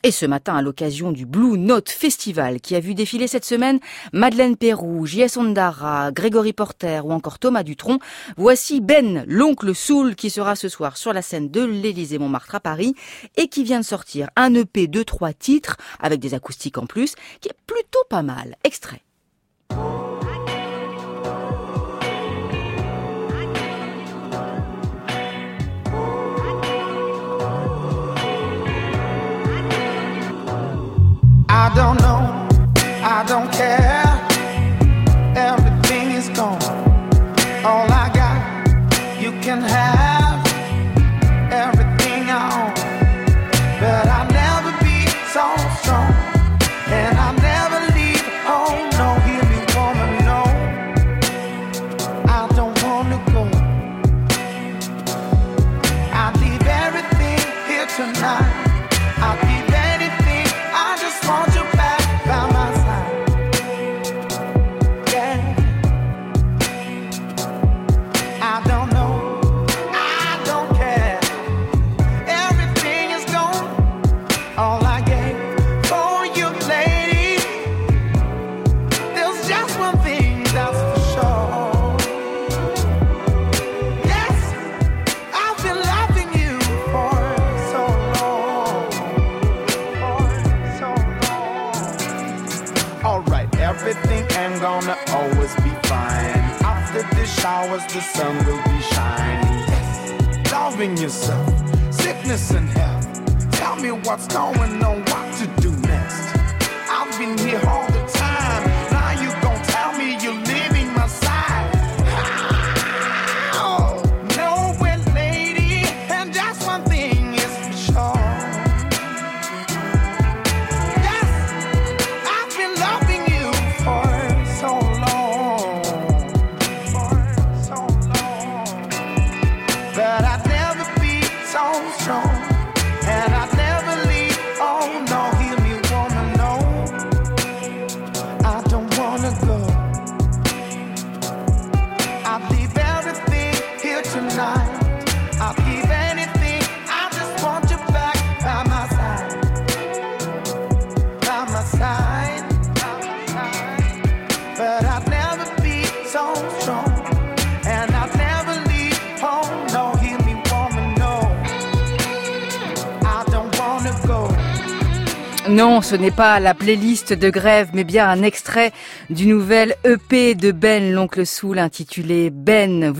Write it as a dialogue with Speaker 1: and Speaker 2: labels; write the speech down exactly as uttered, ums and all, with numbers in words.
Speaker 1: Et ce matin, à l'occasion du Blue Note Festival qui a vu défiler cette semaine Madeleine Peyroux, J S Ondara, Grégory Porter ou encore Thomas Dutronc, voici Ben, l'oncle Soul, qui sera ce soir sur la scène de l'Élysée-Montmartre à Paris et qui vient de sortir un E P de trois titres avec des acoustiques en plus qui est plutôt pas mal. Extrait.
Speaker 2: I don't know, I don't care. Everything is gone. All I got, you can have everything I own. But I'll never be so strong, and I'll never leave home. No, hear me, woman, no, I don't wanna go. I'll leave everything here tonight. I'll leave anything, I just want you back by my side. Yeah. I don't know, I don't care. Everything is gone. All I gave for you, lady. There's just one thing that's for sure. Yes, I've been loving you for so long. For so long. Alright, everything ain't gonna always be fine. After the showers, the sun will be shining. Yes, loving yourself, sickness and health. Tell me what's going on, what to do next. I've been here all the time. Now you gon' tell me you're leaving my side. How? Nowhere, lady, and just one thing is for sure. Yes, I've been loving you for so long, for so long. But I'd never be so strong, and I'd never leave. Oh no, hear me, woman, no, I don't wanna go. I'll leave everything here tonight. I'll leave anything, I just want you back by my side. By my side, by my side. But I'd never be so strong, and I'd never leave home. No, hear me, woman, no, I don't wanna go.
Speaker 1: Non, ce n'est pas la playlist de Grève, mais bien un extrait du nouvel E P de Ben, l'oncle Soul, intitulé Ben.